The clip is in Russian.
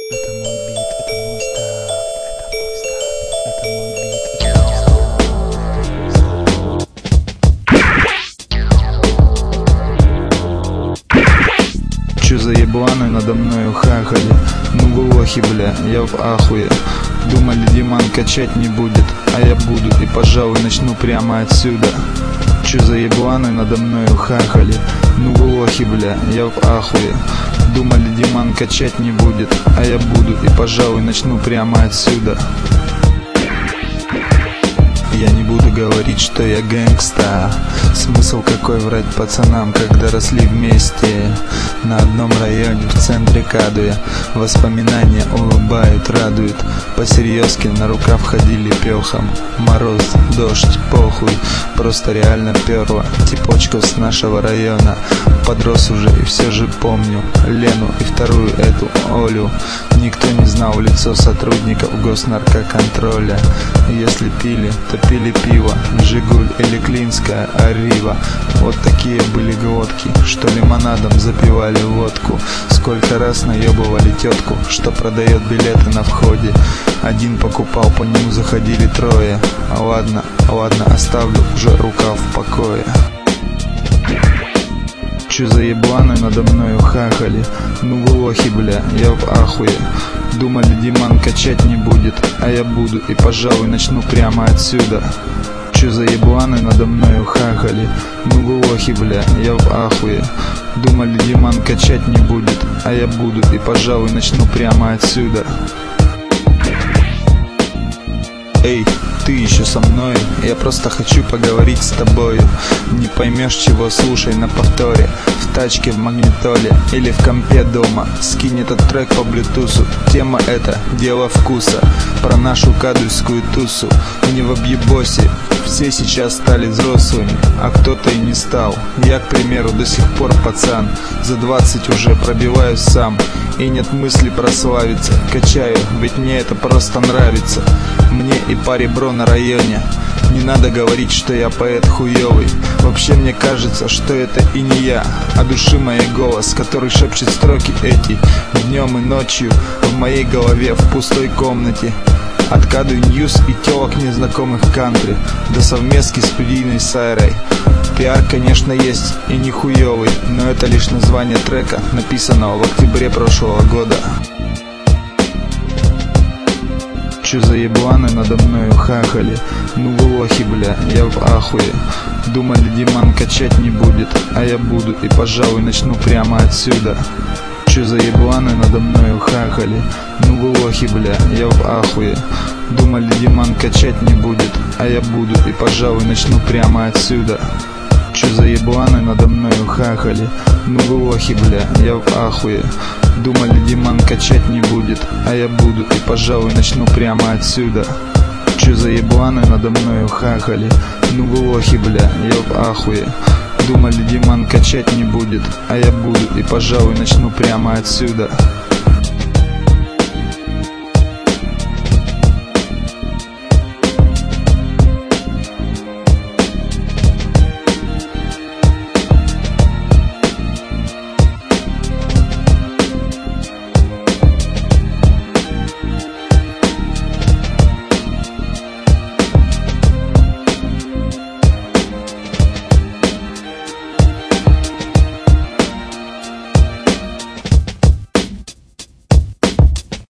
Это мой бит, это мой став, это мой бит, это мой став. Чё за ебланы надо мною хахали? Ну вы лохи, бля, я в ахуе. Думали, Диман качать не будет, а я буду, и пожалуй начну прямо отсюда. Чё за ебланы надо мною хахали? Ну вы лохи, бля, я в ахуе. Думали, Диман качать не будет, а я буду, и пожалуй начну прямо отсюда. Я не буду говорить, что я гэнгста. Смысл какой врать пацанам, когда росли вместе на одном районе в центре Кадуя. Воспоминания улыбают, радуют. По-серьезки на рукав ходили пёхом. Мороз, дождь, похуй, просто реально перло типочков с нашего района. Подрос уже и все же помню Лену и вторую эту Олю. Никто не знал в лицо сотрудников госнаркоконтроля. Если пили, то пили пиво, Жигуль или Клинская, Арива. Вот такие были глотки, что лимонадом запивали водку. Сколько раз наебывали тетку, что продает билеты на входе. Один покупал, по нему заходили трое. Ладно, оставлю уже рукав в покое. Чё за ебланы надо мною хахали? Ну вы лохи, бля, я в ахуе. Думали, Диман качать не будет, а я буду, и пожалуй начну прямо отсюда. Чё за ебланы надо мною хахали? Ну вы лохи, бля, я в ахуе. Думали, Диман качать не будет, а я буду, и пожалуй начну прямо отсюда. Эй, ты еще со мной? Я просто хочу поговорить с тобою. Не поймешь чего, слушай на повторе. В тачке, в магнитоле или в компе дома. Скинь этот трек по блютусу. Тема эта, дело вкуса. Про нашу кадуйскую тусу. Не в объебосе. Все сейчас стали взрослыми, а кто-то и не стал. Я, к примеру, до сих пор пацан. За 20 уже пробиваюсь сам. И нет мысли прославиться. Качаю, ведь мне это просто нравится. Мне и паре бро на районе. Не надо говорить, что я поэт хуёвый. Вообще мне кажется, что это и не я, а души моей голос, который шепчет строки эти днем и ночью в моей голове в пустой комнате. От Кадуй Ньюс и телок незнакомых кантри до совместки с студийной Сайрой. Пиар, конечно, есть и не хуёвый, но это лишь название трека, написанного в октябре прошлого года. Чё за ебланы надо мною хахали? Ну вы лохи, бля, я в ахуе. Думали, Диман качать не будет, а я буду, и пожалуй начну прямо отсюда. Чё за ебланы надо мною хахали? Ну вы лохи, бля, я в ахуе. Думали, Диман качать не будет, а я буду, и пожалуй начну прямо отсюда. Чё за ебланы надо мною хахали? Ну вы лохи, бля, я в ахуе. Думали, Диман качать не будет, а я буду, и пожалуй начну прямо отсюда. Чё за ебланы надо мною хахали? Ну вы лохи, бля, я в ахуе. Думали, Диман качать не будет, а я буду, и пожалуй начну прямо отсюда.